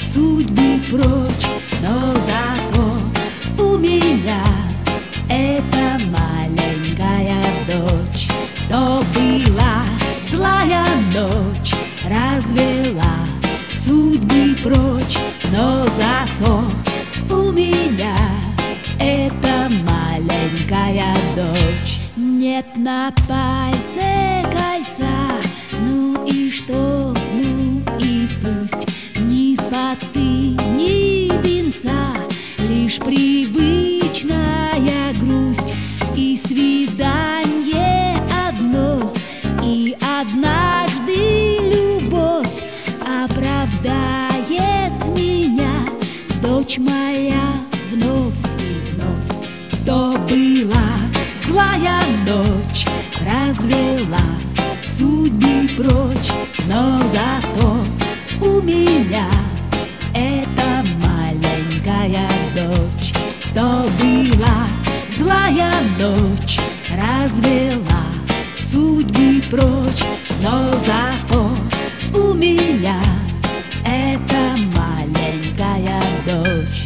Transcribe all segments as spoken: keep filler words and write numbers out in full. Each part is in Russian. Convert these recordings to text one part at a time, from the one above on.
судьбы прочь, но зато у меня эта маленькая дочь. То была злая ночь, развела судьбы прочь, но зато у меня эта маленькая дочь. Нет на пальце кольца, ну и что, ну и пусть. Ни фаты, ни венца, лишь привычная грусть. И свидание одно, и однажды любовь оправдает меня, дочь моя, вновь и вновь. То была злая ночь, развела судьбы прочь, но зато у меня эта маленькая дочь. То была злая ночь, развела судьбы прочь, но зато у меня эта маленькая дочь.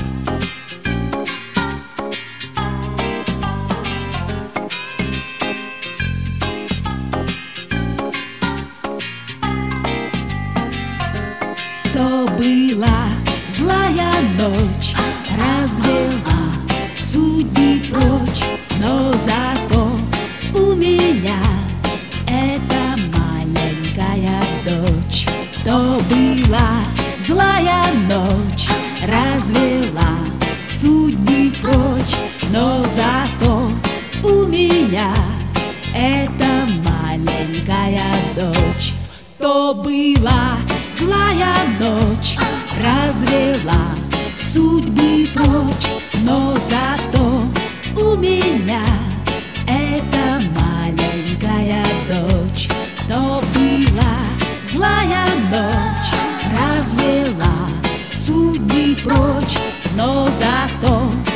То была злая ночь, развела судьбы прочь, но зато у меня эта маленькая дочь. То была злая ночь, развела судьбы прочь, но зато у меня эта маленькая дочь. То была злая ночь, развела судьбы прочь, но зато у меня эта маленькая дочь. То была злая ночь, развела судьбы прочь, но зато